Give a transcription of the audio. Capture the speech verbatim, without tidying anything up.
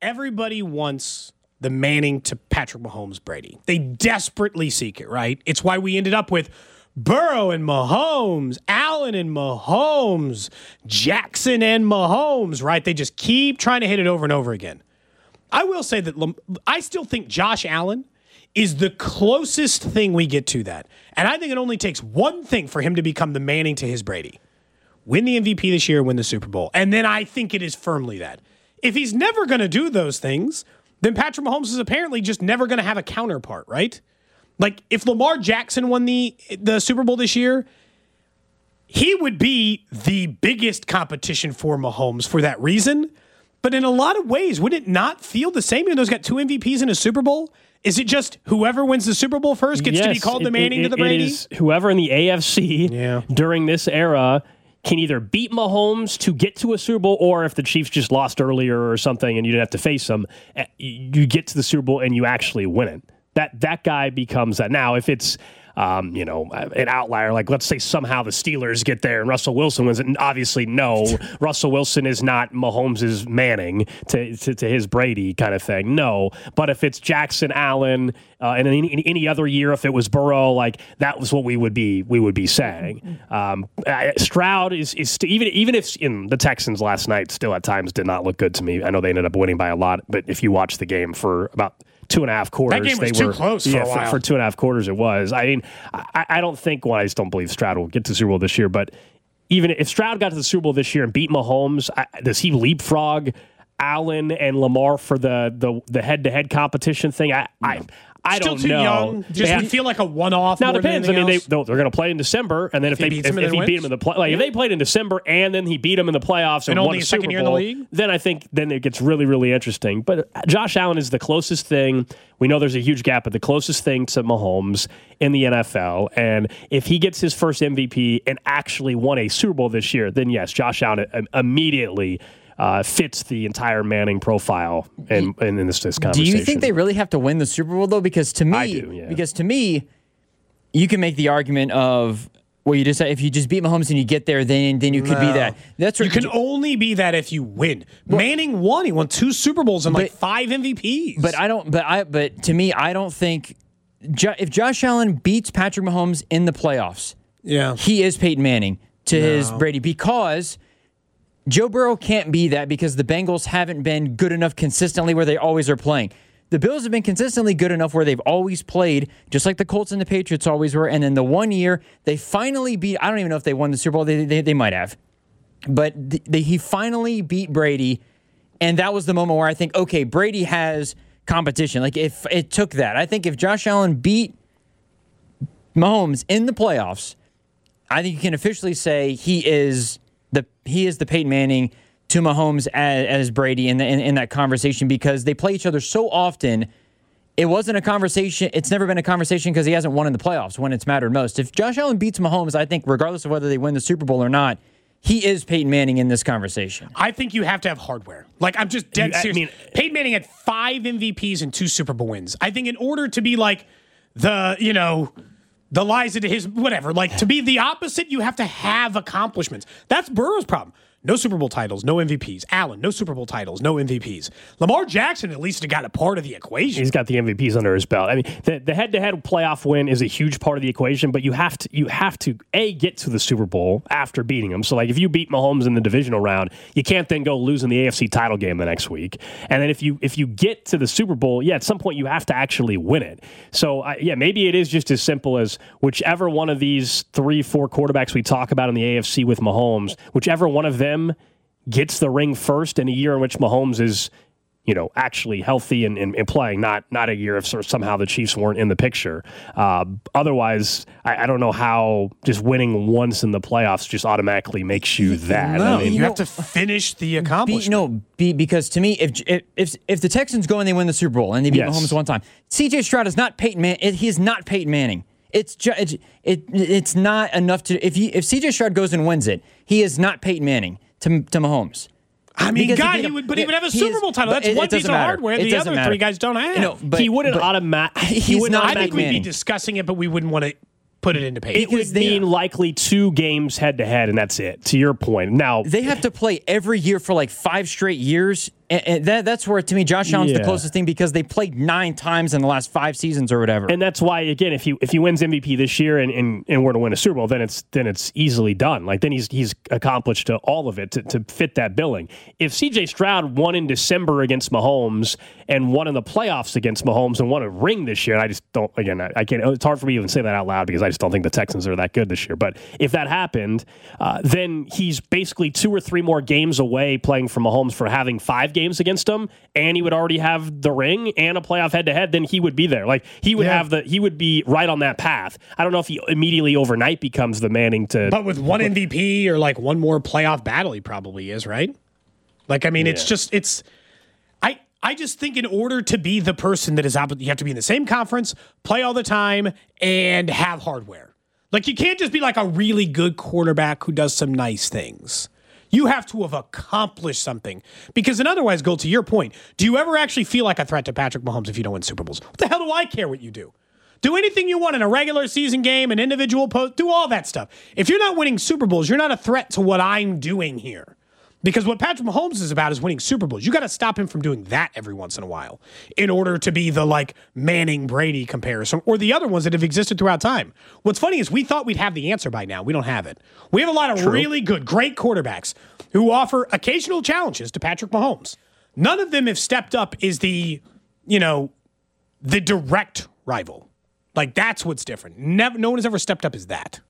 everybody wants the Manning to Patrick Mahomes Brady. They desperately seek it, right? It's why we ended up with Burrow and Mahomes, Allen and Mahomes, Jackson and Mahomes, right? They just keep trying to hit it over and over again. I will say that Lam- I still think Josh Allen is the closest thing we get to that. And I think it only takes one thing for him to become the Manning to his Brady. Win the M V P this year, win the Super Bowl. And then I think it is firmly that. If he's never going to do those things, then Patrick Mahomes is apparently just never going to have a counterpart, right? Like, if Lamar Jackson won the, the Super Bowl this year, he would be the biggest competition for Mahomes for that reason. But in a lot of ways, would it not feel the same? Even though he's got two M V Ps in a Super Bowl? Is it just whoever wins the Super Bowl first gets yes, to be called the it, Manning it, to the Brady? It is whoever in the A F C yeah. during this era can either beat Mahomes to get to a Super Bowl, or if the Chiefs just lost earlier or something and you didn't have to face them, you get to the Super Bowl and you actually win it. That that guy becomes that. Now, if it's um, you know, an outlier, like let's say somehow the Steelers get there and Russell Wilson wins it, and obviously no, Russell Wilson is not Mahomes' Manning to, to to his Brady kind of thing. No, but if it's Jackson, Allen, uh, and any, any other year, if it was Burrow, like that was what we would be we would be saying. Um, Stroud is is st- even even if in the Texans last night still at times did not look good to me. I know they ended up winning by a lot, but if you watch the game for about two and a half quarters. That game was they too were, close for yeah, a while. For, for two and a half quarters it was. I mean, I, I don't think, well, I just don't believe Stroud will get to the Super Bowl this year, but even if Stroud got to the Super Bowl this year and beat Mahomes, I, does he leapfrog Allen and Lamar for the the, the head-to-head competition thing? I I, I Still don't too know. young. Just have, would feel like a one-off. Now it depends. I mean, they, else. they're going to play in December, and then if, if they he if, beats him if he wins? beat him in the play, like if they played in December and then he beat him in the playoffs and, and won only a his Super second Bowl, year in the league, then I think then it gets really really interesting. But Josh Allen is the closest thing. We know there's a huge gap, but the closest thing to Mahomes in the N F L. And if he gets his first M V P and actually won a Super Bowl this year, then yes, Josh Allen immediately Uh, fits the entire Manning profile in, in, in this, this conversation. Do you think they really have to win the Super Bowl though? Because to me, I do, yeah. because to me, you can make the argument of well, you just if you just beat Mahomes and you get there, then then you could No. be that. That's you can only be that if you win. Well, Manning won. He won two Super Bowls and but, like five M V Ps. But I don't. But I. But to me, I don't think jo- if Josh Allen beats Patrick Mahomes in the playoffs, yeah, he is Peyton Manning to no. his Brady because Joe Burrow can't be that because the Bengals haven't been good enough consistently where they always are playing. The Bills have been consistently good enough where they've always played, just like the Colts and the Patriots always were. And then the one year they finally beat, I don't even know if they won the Super Bowl. They they, they might have. But the, the, he finally beat Brady. And that was the moment where I think, okay, Brady has competition. Like if it took that. I think if Josh Allen beat Mahomes in the playoffs, I think you can officially say he is the he is the Peyton Manning to Mahomes as, as Brady in, the, in in that conversation because they play each other so often. It wasn't a conversation. It's never been a conversation because he hasn't won in the playoffs when it's mattered most. If Josh Allen beats Mahomes, I think regardless of whether they win the Super Bowl or not, he is Peyton Manning in this conversation. I think you have to have hardware. Like, I'm just dead I serious. mean, Peyton Manning had five M V Ps and two Super Bowl wins. I think in order to be like the, you know, the Liza to his, whatever, like to be the opposite, you have to have accomplishments. That's Burrow's problem. No Super Bowl titles, no M V Ps. Allen, no Super Bowl titles, no M V Ps. Lamar Jackson at least got a part of the equation. He's got the M V Ps under his belt. I mean, the, the head-to-head playoff win is a huge part of the equation, but you have to you have to a get to the Super Bowl after beating him. So, like, if you beat Mahomes in the divisional round, you can't then go lose in the A F C title game the next week. And then if you if you get to the Super Bowl, yeah, at some point you have to actually win it. So, uh, yeah, maybe it is just as simple as whichever one of these three, four quarterbacks we talk about in the A F C with Mahomes, whichever one of them gets the ring first in a year in which Mahomes is, you know, actually healthy and, and, and playing, not not a year if sort of somehow the Chiefs weren't in the picture. Uh, otherwise, I, I don't know how just winning once in the playoffs just automatically makes you that. No, I mean, you know, have to finish the Be, accomplishment. no, be, because to me, if if if the Texans go and they win the Super Bowl and they beat Yes. Mahomes one time, C J Stroud is not Peyton Man. He is not Peyton Manning. It's just it, it it's not enough to if you if C J Stroud goes and wins it, he is not Peyton Manning to to Mahomes. I mean, Because God, he- he would, but he would have a he Super is- Bowl title. but That's it- one it piece doesn't of matter. hardware It the doesn't other matter. three guys don't have. You know, but, he wouldn't but automatically. He he's wouldn't not I automatically. think we'd be Manning. discussing it, but we wouldn't want to put it into paper. It would Because they- mean likely two games head to head, and that's it. To your point, now they have to play every year for like five straight years And, and that, that's where, to me, Josh Allen's Yeah. the closest thing because they played nine times in the last five seasons or whatever. And that's why, again, if he if he wins M V P this year and, and, and we're to win a Super Bowl, then it's then it's easily done. Like then he's he's accomplished all of it to, to fit that billing. If C J Stroud won in December against Mahomes and won in the playoffs against Mahomes and won a ring this year, I just don't. Again, I, I can't. It's hard for me to even say that out loud because I just don't think the Texans are that good this year. But if that happened, uh, then he's basically two or three more games away playing for Mahomes for having five games against him, and he would already have the ring and a playoff head-to-head, then he would be there. Like, he would Yeah. have the, he would be right on that path. I don't know if he immediately overnight becomes the Manning to... But with one M V P or like one more playoff battle, he probably is, right? Like, I mean, it's Yeah. just, it's, I, I just think in order to be the person that is out, you have to be in the same conference, play all the time, and have hardware. Like, you can't just be like a really good quarterback who does some nice things. You have to have accomplished something. Because then otherwise, Gold, to your point, do you ever actually feel like a threat to Patrick Mahomes if you don't win Super Bowls? What the hell do I care what you do? Do anything you want in a regular season game, an individual post, do all that stuff. If you're not winning Super Bowls, you're not a threat to what I'm doing here. Because what Patrick Mahomes is about is winning Super Bowls. You got to stop him from doing that every once in a while in order to be the like Manning Brady comparison or the other ones that have existed throughout time. What's funny is we thought we'd have the answer by now. We don't have it. We have a lot of True. really good, great quarterbacks who offer occasional challenges to Patrick Mahomes. None of them have stepped up as the, you know, the direct rival. Like, that's what's different. Never, no one has ever stepped up as that.